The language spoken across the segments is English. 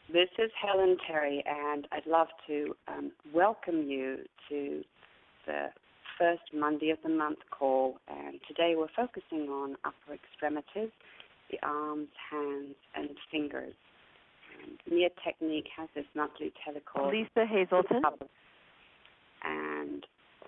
This is Helen Terry, and I'd love to welcome you to the first Monday of the month call. And today we're focusing on upper extremities, the arms, hands, and fingers. And Nia Technique has this monthly telecall. Lisa Hazelton. And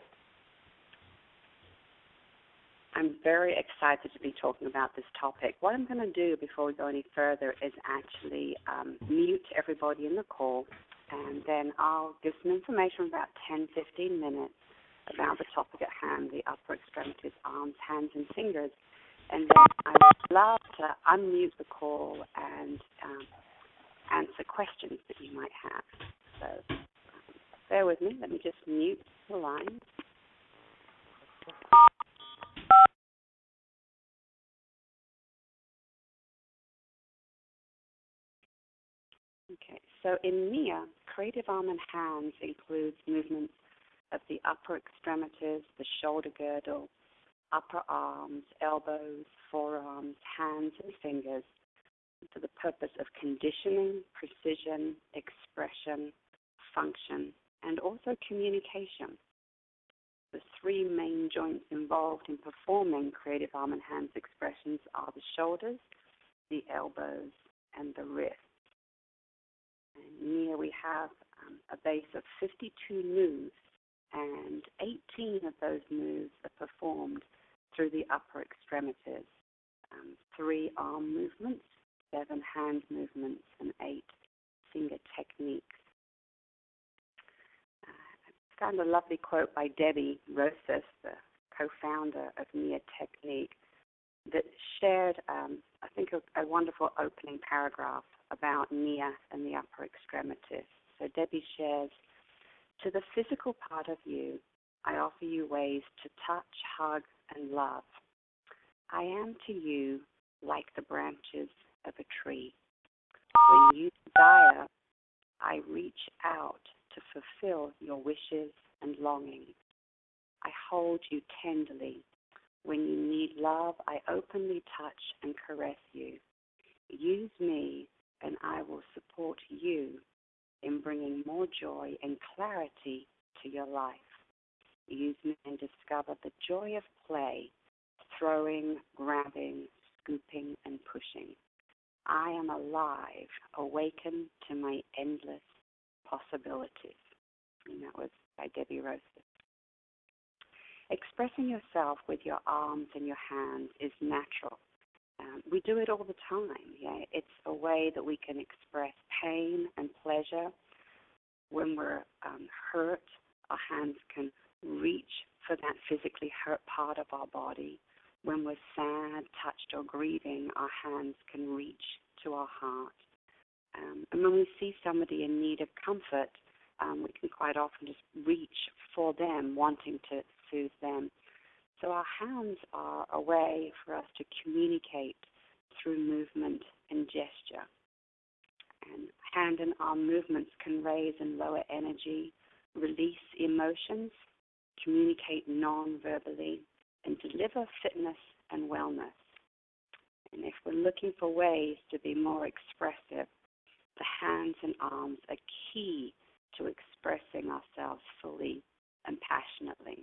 I'm very excited to be talking about this topic. What I'm going to do before we go any further is actually mute everybody in the call, and then I'll give some information about 10, 15 minutes about the topic at hand, the upper extremities, arms, hands, and fingers. And then I would love to unmute the call and answer questions that you might have. So bear with me. Let me just mute the line. Okay, so in Nia, creative arm and hands includes movements of the upper extremities, the shoulder girdle, upper arms, elbows, forearms, hands, and fingers for the purpose of conditioning, precision, expression, function, and also communication. The three main joints involved in performing creative arm and hands expressions are the shoulders, the elbows, and the wrists. And here we have a base of 52 moves, and 18 of those moves are performed through the upper extremities. 3 arm movements, 7 hand movements, and 8 finger techniques. I found a lovely quote by Debbie Rosas, the co-founder of Nia Technique, that shared, I think, a wonderful opening paragraph about Nia and the upper extremities. So Debbie shares, "To the physical part of you, I offer you ways to touch, hug, and love. I am to you like the branches of a tree. When you desire, I reach out to fulfill your wishes and longings. I hold you tenderly. When you need love, I openly touch and caress you. Use me, and I will support you in bringing more joy and clarity to your life. Use me and discover the joy of play, throwing, grabbing, scooping, and pushing. I am alive, awaken to my endless possibilities." And that was by Debbie Rosas. Expressing yourself with your arms and your hands is natural. We do it all the time. Yeah? It's a way that we can express pain and pleasure. When we're hurt, our hands can reach for that physically hurt part of our body. When we're sad, touched, or grieving, our hands can reach to our heart. And when we see somebody in need of comfort, we can quite often just reach for them, wanting to soothe them. So our hands are a way for us to communicate through movement and gesture. And hand and arm movements can raise and lower energy, release emotions, communicate non-verbally, and deliver fitness and wellness. And if we're looking for ways to be more expressive, the hands and arms are key to expressing ourselves fully and passionately.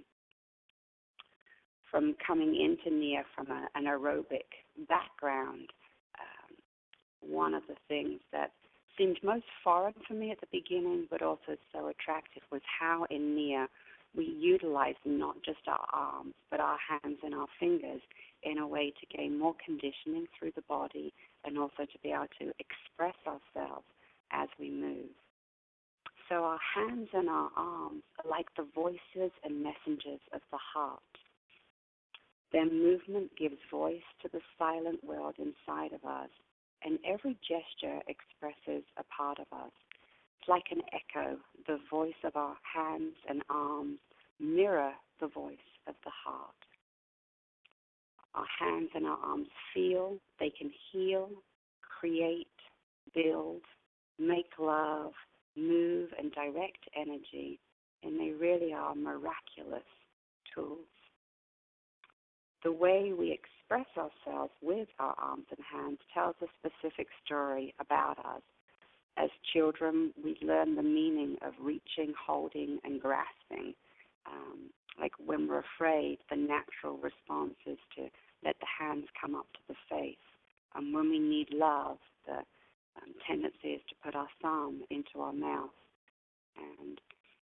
From coming into Nia from an aerobic background, one of the things that seemed most foreign for me at the beginning, but also so attractive, was how in Nia we utilize not just our arms, but our hands and our fingers in a way to gain more conditioning through the body and also to be able to express ourselves as we move. So our hands and our arms are like the voices and messengers of the heart. Their movement gives voice to the silent world inside of us, and every gesture expresses a part of us. It's like an echo. The voice of our hands and arms mirror the voice of the heart. Our hands and our arms feel, they can heal, create, build, make love, move, and direct energy, and they really are miraculous tools. The way we express ourselves with our arms and hands tells a specific story about us. As children, we learn the meaning of reaching, holding, and grasping. Like when we're afraid, the natural response is to let the hands come up to the face. When we need love, the tendency is to put our thumb into our mouth. And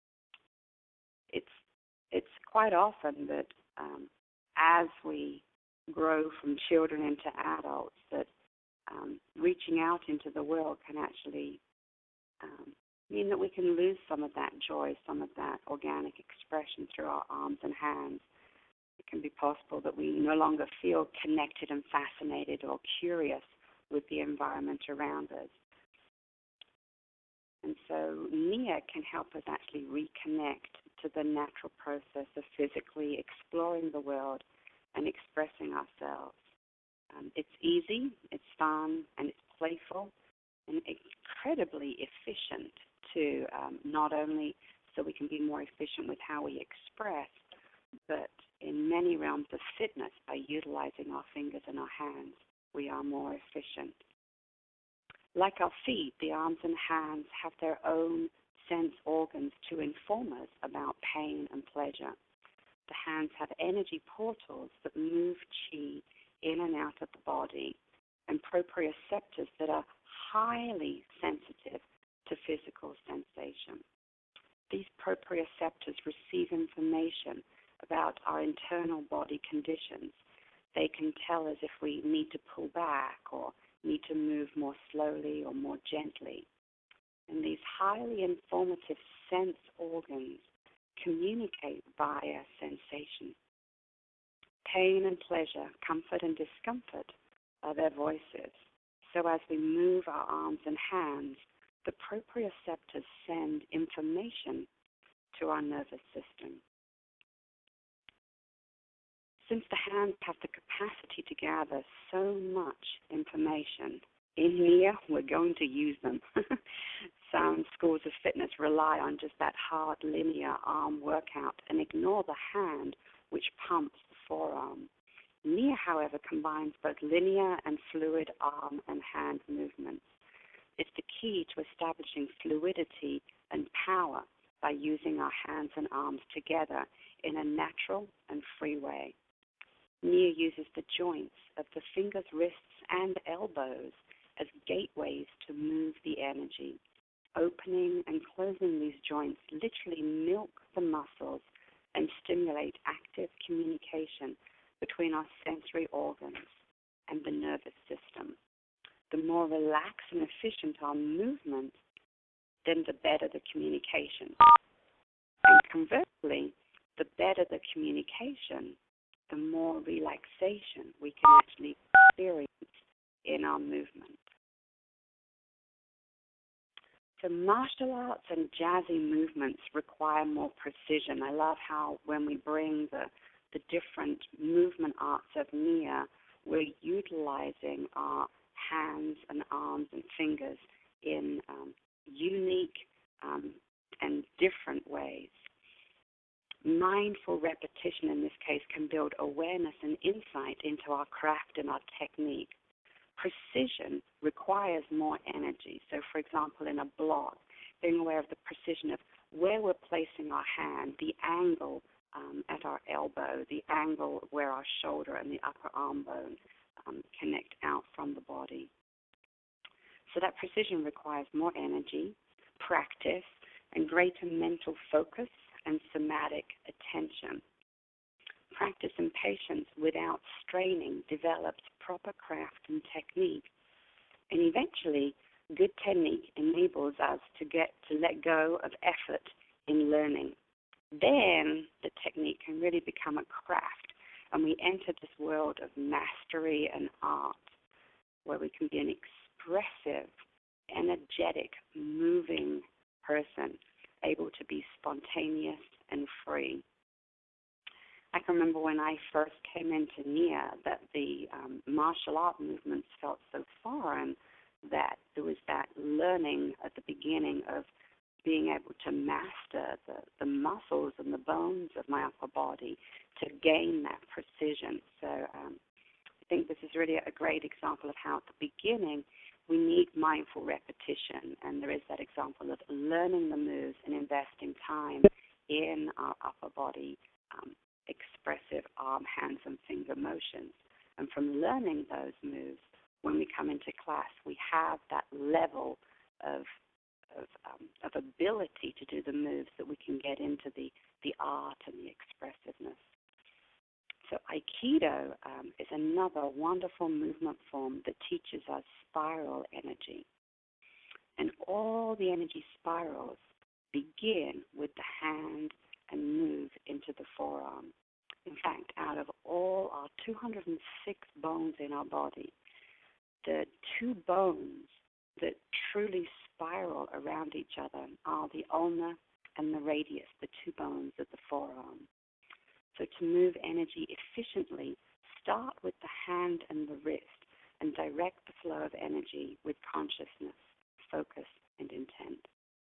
it's quite often that as we grow from children into adults, that reaching out into the world can actually mean that we can lose some of that joy, some of that organic expression through our arms and hands. It can be possible that we no longer feel connected and fascinated or curious with the environment around us. And so Nia can help us actually reconnect to the natural process of physically exploring the world and expressing ourselves. It's easy, it's fun, and it's playful, and incredibly efficient too, not only so we can be more efficient with how we express, but in many realms of fitness, by utilizing our fingers and our hands, we are more efficient. Like our feet, the arms and hands have their own sense organs to inform us about pain and pleasure. The hands have energy portals that move chi in and out of the body, and proprioceptors that are highly sensitive to physical sensation. These proprioceptors receive information about our internal body conditions. They can tell us if we need to pull back or need to move more slowly or more gently. And these highly informative sense organs communicate via sensation. Pain and pleasure, comfort and discomfort are their voices. So as we move our arms and hands, the proprioceptors send information to our nervous system. Since the hands have the capacity to gather so much information, in Nia, we're going to use them. Some schools of fitness rely on just that hard, linear arm workout and ignore the hand, which pumps the forearm. Nia, however, combines both linear and fluid arm and hand movements. It's the key to establishing fluidity and power by using our hands and arms together in a natural and free way. Nia uses the joints of the fingers, wrists, and elbows as gateways to move the energy. Opening and closing these joints literally milk the muscles and stimulate active communication between our sensory organs and the nervous system. The more relaxed and efficient our movement, then the better the communication. And conversely, the better the communication, the more relaxation we can actually experience in our movement. So martial arts and jazzy movements require more precision. I love how when we bring the different movement arts of Nia, we're utilizing our hands and arms and fingers in unique and different ways. Mindful repetition in this case can build awareness and insight into our craft and our technique. Precision requires more energy. So, for example, in a block, being aware of the precision of where we're placing our hand, the angle at our elbow, the angle where our shoulder and the upper arm bone connect out from the body. So that precision requires more energy, practice, and greater mental focus and somatic attention. Practice and patience without straining develops proper craft and technique. And eventually, good technique enables us to let go of effort in learning. Then the technique can really become a craft, and we enter this world of mastery and art, where we can be an expressive, energetic, moving person, able to be spontaneous and free. I can remember when I first came into Nia that the martial art movements felt so foreign that there was that learning at the beginning of being able to master the muscles and the bones of my upper body to gain that precision. So I think this is really a great example of how at the beginning we need mindful repetition, and there is that example of learning the moves and investing time in our upper body expressive arm, hands, and finger motions. And from learning those moves, when we come into class, we have that level of ability to do the moves that we can get into the art and the expressiveness. So Aikido is another wonderful movement form that teaches us spiral energy. And all the energy spirals begin with the hand and move into the forearm. In fact, out of all our 206 bones in our body, the two bones that truly spiral around each other are the ulna and the radius, the two bones of the forearm. So to move energy efficiently, start with the hand and the wrist and direct the flow of energy with consciousness, focus, and intent.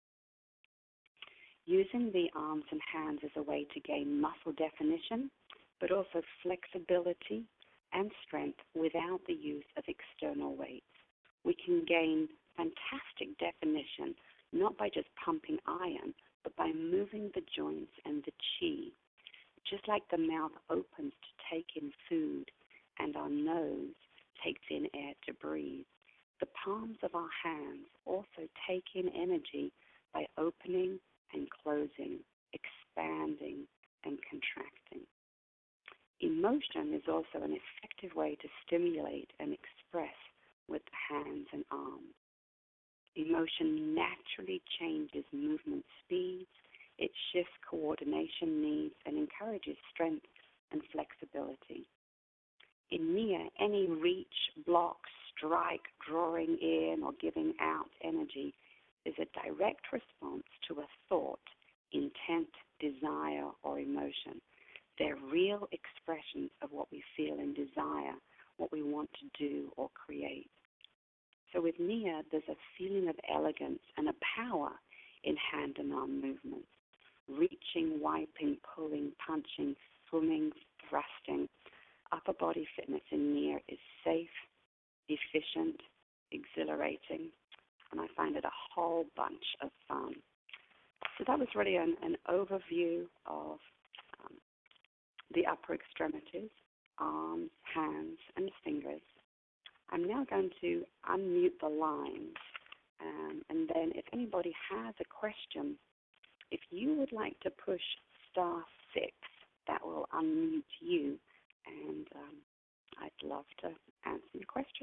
Using the arms and hands is a way to gain muscle definition, but also flexibility and strength without the use of external weights. We can gain fantastic definition not by just pumping iron, but by moving the joints and the chi. Just like the mouth opens to take in food and our nose takes in air to breathe, the palms of our hands also take in energy by opening and closing, expanding and contracting. Emotion is also an effective way to stimulate and express with the hands and arms. Emotion naturally changes movement speeds, it shifts coordination needs, and encourages strength and flexibility. In Nia, any reach, block, strike, drawing in, or giving out energy is a direct response to a thought, intent, desire, or emotion. They're real expressions of what we feel and desire, what we want to do or create. So with Nia, there's a feeling of elegance and a power in hand and arm movements. Reaching, wiping, pulling, punching, swimming, thrusting. Upper body fitness in Nia is safe, efficient, exhilarating, and I find it a whole bunch of fun. So that was really an overview of the upper extremities, arms, hands, and fingers. I'm now going to unmute the lines, and then if anybody has a question, if you would like to push *6, that will unmute you, and I'd love to answer your question.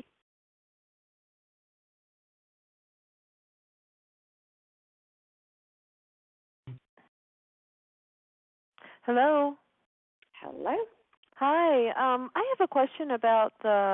Hello. Hello. Hi. I have a question about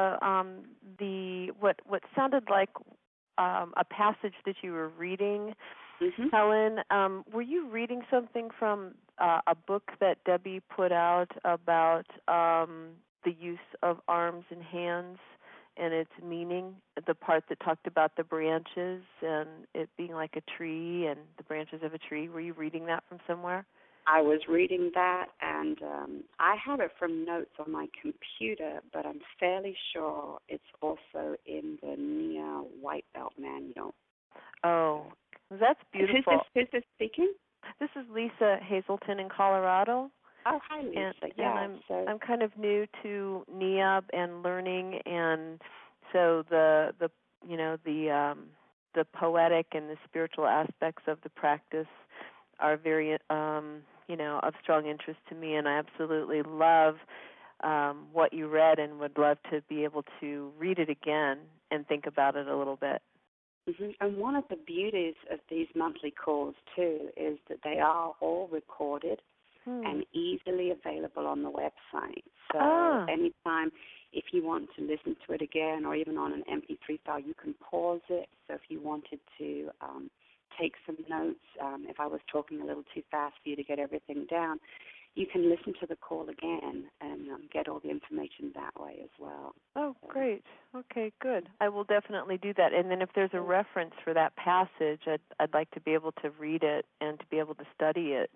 what sounded like a passage that you were reading. Mm-hmm. Helen, were you reading something from a book that Debbie put out about the use of arms and hands and its meaning, the part that talked about the branches and it being like a tree and the branches of a tree? Were you reading that from somewhere? I was reading that, and I have it from notes on my computer, but I'm fairly sure it's also in the Nia White Belt Manual. Oh, that's beautiful. Who's this speaking? This is Lisa Hazelton in Colorado. Oh, hi, Lisa. And I'm kind of new to Nia and learning, and so the poetic and the spiritual aspects of the practice are very of strong interest to me, and I absolutely love what you read and would love to be able to read it again and think about it a little bit. Mm-hmm. And one of the beauties of these monthly calls, too, is that they are all recorded and easily available on the website. So anytime, if you want to listen to it again or even on an MP3 file, you can pause it. So if you wanted to take some notes, if I was talking a little too fast for you to get everything down, you can listen to the call again and get all the information that way as well. Oh, great. Okay, good. I will definitely do that. And then if there's a reference for that passage, I'd like to be able to read it and to be able to study it,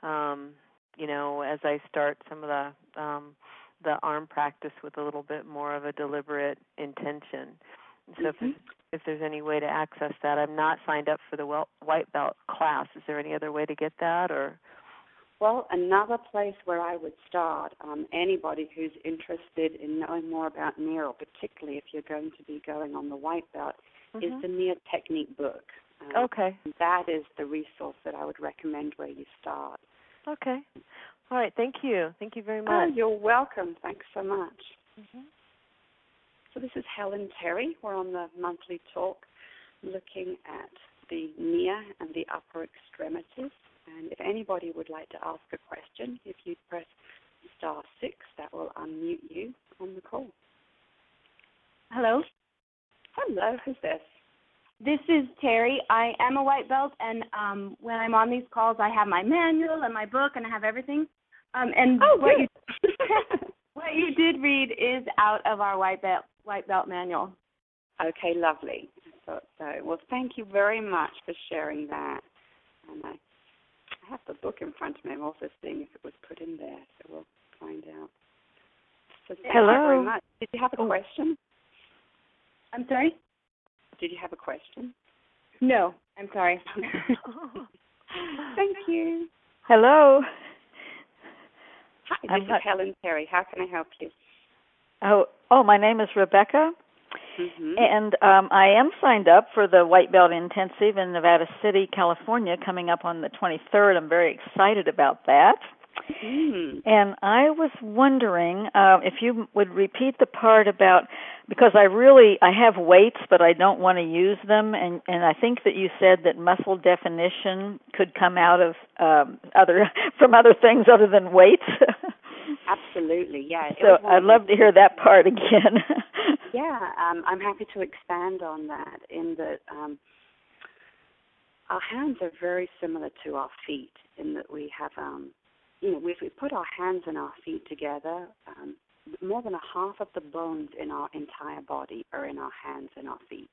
as I start some of the arm practice with a little bit more of a deliberate intention. So if there's any way to access that, I'm not signed up for the white belt class. Is there any other way to get that, or? Well, another place where I would start, anybody who's interested in knowing more about NIA, or particularly if you're going to be going on the white belt, is the NIA Technique book. Okay. That is the resource that I would recommend where you start. Okay. All right. Thank you. Thank you very much. Oh, you're welcome. Thanks so much. So this is Helen Terry. We're on the monthly talk looking at the NIA and the upper extremities. And if anybody would like to ask a question, if you press *6, that will unmute you on the call. Hello. Hello, who's this? This is Terry. I am a white belt, and when I'm on these calls, I have my manual and my book, and I have everything. What you did read is out of our white belt manual. Okay, lovely. I thought so. Well, thank you very much for sharing that. And I have the book in front of me. I'm also seeing if it was put in there, so we'll find out. So thank you very much. Did you have a question? I'm sorry? Did you have a question? No, I'm sorry. Thank you. Hello. Hi, this is Helen Terry. How can I help you? Oh, my name is Rebecca, and I am signed up for the White Belt Intensive in Nevada City, California, coming up on the 23rd. I'm very excited about that. And I was wondering if you would repeat the part about, because I have weights, but I don't want to use them, and I think that you said that muscle definition could come out of from other things other than weights. Absolutely, yeah. So I'd love to hear that part again. Yeah, I'm happy to expand on that in that our hands are very similar to our feet in that we have if we put our hands and our feet together, more than a half of the bones in our entire body are in our hands and our feet.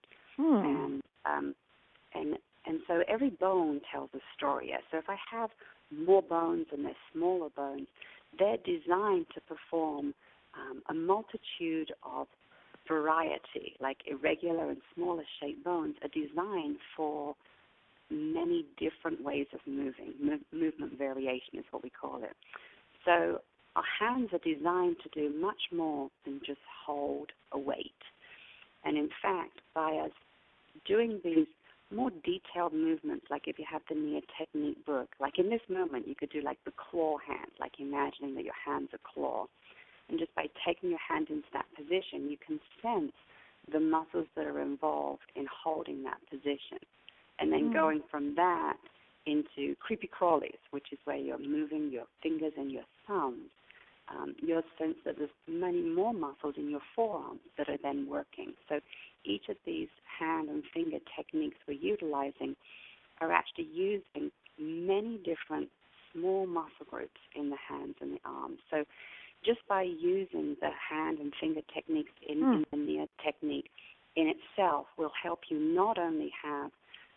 And so every bone tells a story. So if I have more bones and they're smaller bones, they're designed to perform a multitude of variety, like irregular and smaller shaped bones are designed for many different ways of moving. Movement variation is what we call it. So our hands are designed to do much more than just hold a weight. And in fact, by us doing these more detailed movements, like if you have the NIA Technique book, like in this moment you could do like the claw hand, like imagining that your hand's a claw. And just by taking your hand into that position, you can sense the muscles that are involved in holding that position. And then going from that into creepy crawlies, which is where you're moving your fingers and your thumbs, you'll sense that there's many more muscles in your forearms that are then working. So each of these hand and finger techniques we're utilizing are actually using many different small muscle groups in the hands and the arms. So just by using the hand and finger techniques in the NIA technique in itself will help you not only have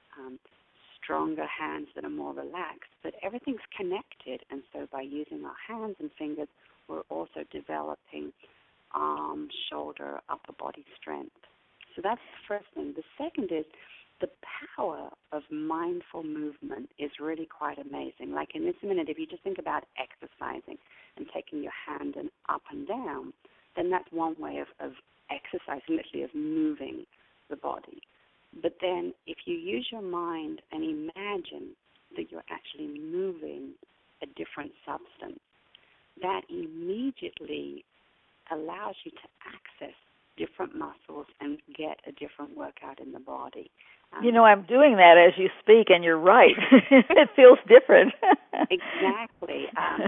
stronger hands that are more relaxed, but everything's connected. And so by using our hands and fingers, we're also developing arm, shoulder, upper body strength. So that's the first thing. The second is the power of mindful movement is really quite amazing. Like in this minute, if you just think about exercising and taking your hand and up and down, then that's one way of exercising, literally of moving the body. But then if you use your mind and imagine that you're actually moving a different substance, that immediately allows you to access different muscles and get a different workout in the body. I'm doing that as you speak, and you're right. It feels different. Exactly.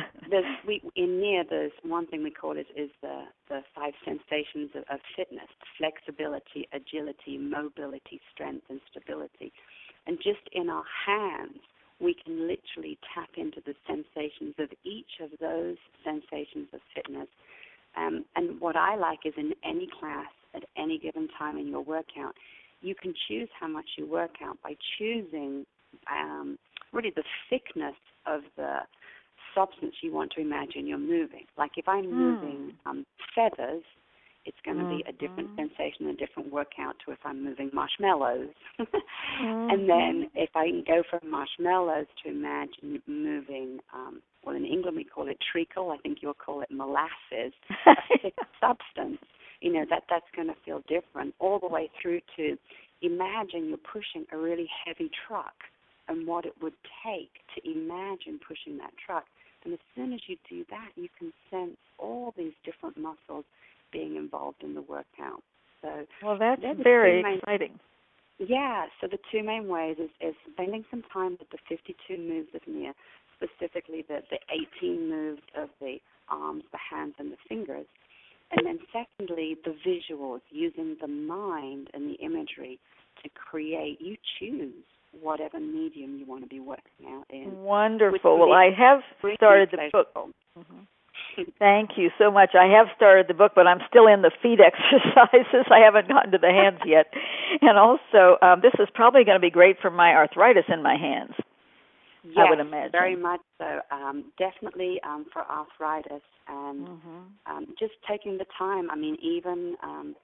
In NIA, there's one thing we call is the 5 sensations of fitness: flexibility, agility, mobility, strength, and stability. And just in our hands, we can literally tap into the sensations of each of those sensations of fitness. And what I like is in any class at any given time in your workout, you can choose how much you work out by choosing really the thickness of the substance you want to imagine you're moving. Like if I'm moving feathers, It's going to be a different sensation, a different workout to if I'm moving marshmallows. And then if I can go from marshmallows to imagine moving, well, in England we call it treacle. I think you'll call it molasses, a thick substance. That's going to feel different, all the way through to imagine you're pushing a really heavy truck and what it would take to imagine pushing that truck. And as soon as you do that, you can sense all these different muscles being involved in the workout. So, well, that's very exciting. Yeah, so the two main ways is spending some time with the 52 moves of Nia, specifically the 18 moves of the arms, the hands, and the fingers. And then secondly, the visuals, using the mind and the imagery to create. You choose whatever medium you want to be working out in. Wonderful. Well, I have started the book. Thank you so much. I have started the book, but I'm still in the feet exercises. I haven't gotten to the hands yet. And also, this is probably going to be great for my arthritis in my hands. Yes, I would imagine. Very much so. Definitely for arthritis, and just taking the time. I mean, even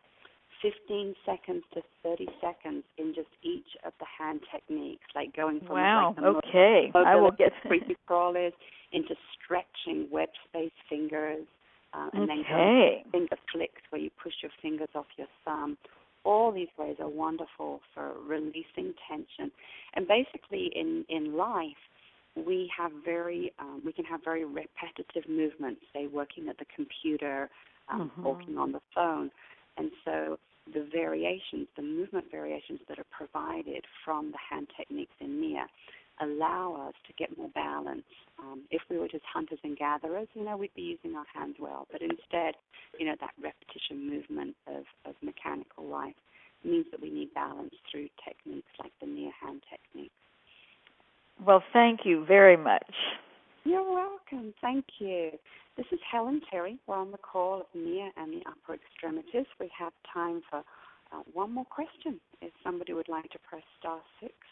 15 seconds to 30 seconds in just each of the hand techniques, like going from I will get creepy crawlers into stretching web space fingers, and then going to finger flicks where you push your fingers off your thumb. All these ways are wonderful for releasing tension. And basically, in life, we have we can have very repetitive movements, say working at the computer, walking on the phone. And so the movement variations that are provided from the hand techniques in Nia allow us to get more balance. If we were just hunters and gatherers, we'd be using our hands well. But instead, that repetition movement of mechanical life means that we need balance through techniques like the Nia hand technique. Well, thank you very much. You're welcome. Thank you. This is Helen Terry. We're on the call of Nia and the upper extremities. We have time for one more question. If somebody would like to press *6.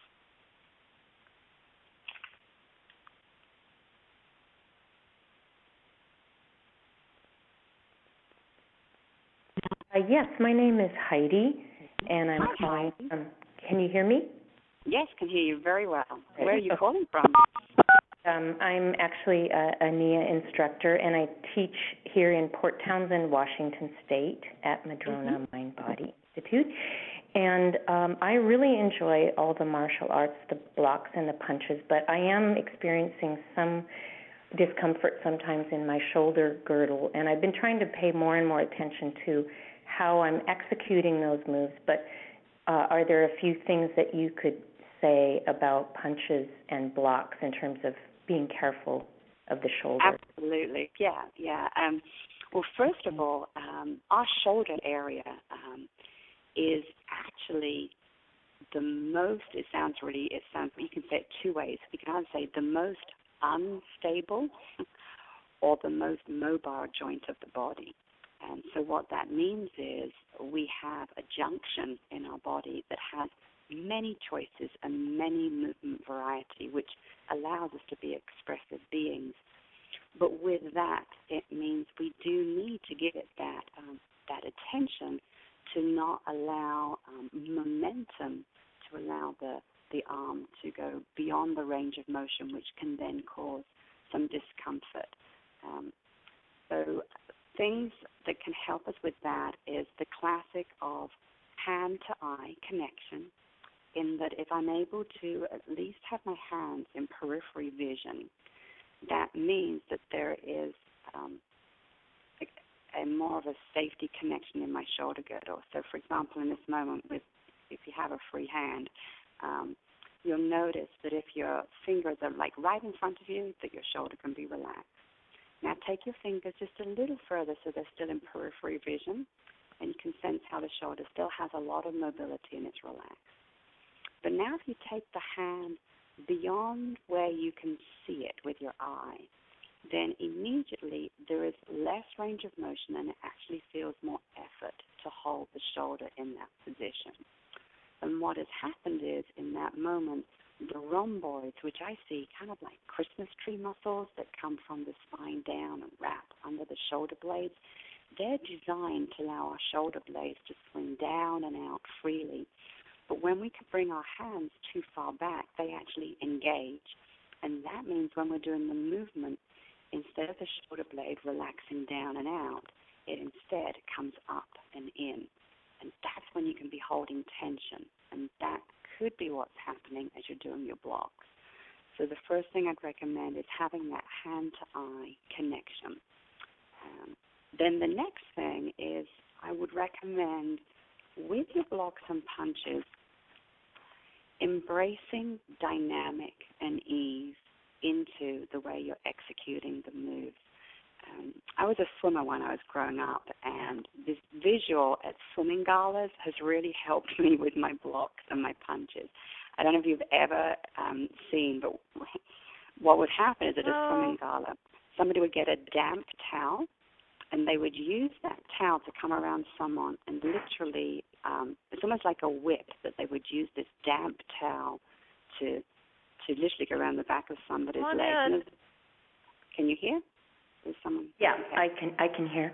Yes, my name is Heidi, and I'm calling from... Can you hear me? Yes, can hear you very well. Where are you calling from? I'm actually a Nia instructor, and I teach here in Port Townsend, Washington State at Madrona Mind Body Institute. And I really enjoy all the martial arts, the blocks and the punches, but I am experiencing some discomfort sometimes in my shoulder girdle, and I've been trying to pay more and more attention to how I'm executing those moves. But are there a few things that you could say about punches and blocks in terms of being careful of the shoulder? Absolutely, yeah. Well, first of all, our shoulder area is actually the most, you can say it two ways. You can either say the most unstable or the most mobile joint of the body. And so what that means is we have a junction in our body that has many choices and many movement variety, which allows us to be expressive beings. But with that, it means we do need to give it that attention to not allow momentum, to allow the arm to go beyond the range of motion, which can then cause some discomfort. So things that can help us with that is the classic of hand-to-eye connection, in that if I'm able to at least have my hands in periphery vision, that means that there is a more of a safety connection in my shoulder girdle. So, for example, in this moment, if you have a free hand, you'll notice that if your fingers are like right in front of you, that your shoulder can be relaxed. Now take your fingers just a little further so they're still in periphery vision, and you can sense how the shoulder still has a lot of mobility and it's relaxed. But now if you take the hand beyond where you can see it with your eye, then immediately there is less range of motion and it actually feels more effort to hold the shoulder in that position. And what has happened is, in that moment, the rhomboids, which I see kind of like Christmas tree muscles that come from the spine down and wrap under the shoulder blades, they're designed to allow our shoulder blades to swing down and out freely. But when we can bring our hands too far back, they actually engage. And that means when we're doing the movement, instead of the shoulder blade relaxing down and out, it instead comes up and in. And that's when you can be holding tension. And that could be what's happening as you're doing your blocks. So the first thing I'd recommend is having that hand-to-eye connection. Then the next thing is I would recommend, with your blocks and punches, embracing dynamic and ease into the way you're executing the moves. I was a swimmer when I was growing up, and this visual at swimming galas has really helped me with my blocks and my punches. I don't know if you've ever seen, but what would happen is at a swimming gala, somebody would get a damp towel, and they would use that towel to come around someone and literally, it's almost like a whip, that they would use this damp towel to literally go around the back of somebody's legs. Can you hear? Is someone? Yeah, okay. I can hear.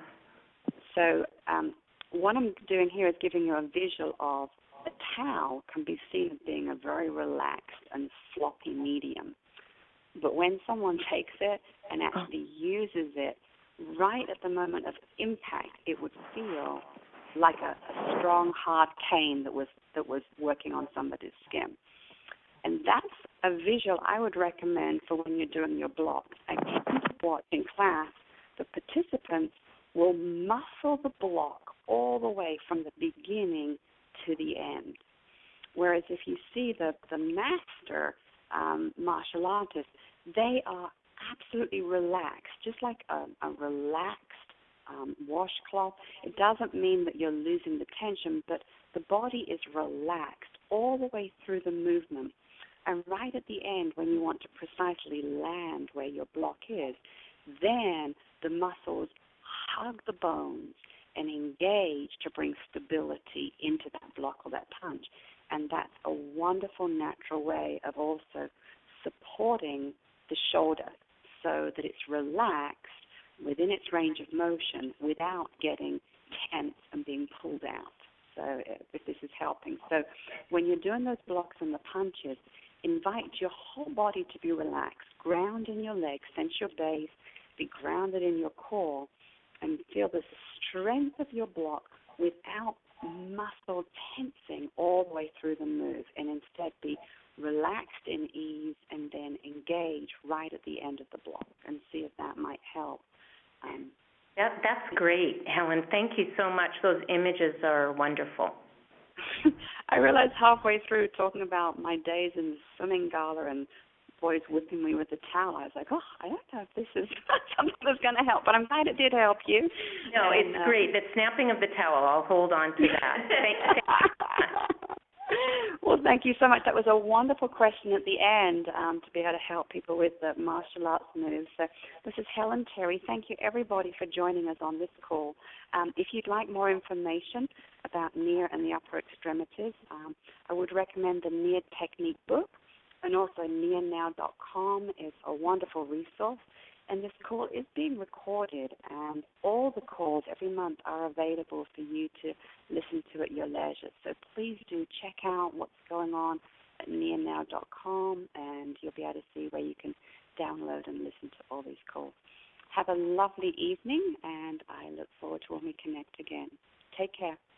So what I'm doing here is giving you a visual of a towel can be seen as being a very relaxed and floppy medium. But when someone takes it and actually uses it, right at the moment of impact, it would feel like a strong, hard cane that was working on somebody's skin. And that's a visual I would recommend for when you're doing your block. I tend to watch in class, the participants will muscle the block all the way from the beginning to the end. Whereas if you see the master martial artists, they are absolutely relaxed, just like a relaxed washcloth. It doesn't mean that you're losing the tension, but the body is relaxed all the way through the movement. And right at the end, when you want to precisely land where your block is, then the muscles hug the bones and engage to bring stability into that block or that punch. And that's a wonderful natural way of also supporting the shoulder so that it's relaxed within its range of motion without getting tense and being pulled out. So if this is helping. So when you're doing those blocks and the punches, invite your whole body to be relaxed. Ground in your legs, sense your base, be grounded in your core, and feel the strength of your block without muscle tensing all the way through the move, and instead be relaxed in ease and then engage right at the end of the block and see if that might help. That's great, Helen. Thank you so much. Those images are wonderful. I realized halfway through talking about my days in the swimming gala and boys whipping me with a towel, I was like, I don't know if this is something that's going to help, but I'm glad it did help you. No, it's great. The snapping of the towel, I'll hold on to that. Thank you. Well, thank you so much. That was a wonderful question at the end to be able to help people with the martial arts moves. So this is Helen Terry. Thank you, everybody, for joining us on this call. If you'd like more information about NIA and the upper extremities, I would recommend the NIA Technique book, and also nianow.com is a wonderful resource. And this call is being recorded, and all the calls every month are available for you to listen to at your leisure. So please do check out what's going on at nianow.com, and you'll be able to see where you can download and listen to all these calls. Have a lovely evening, and I look forward to when we connect again. Take care.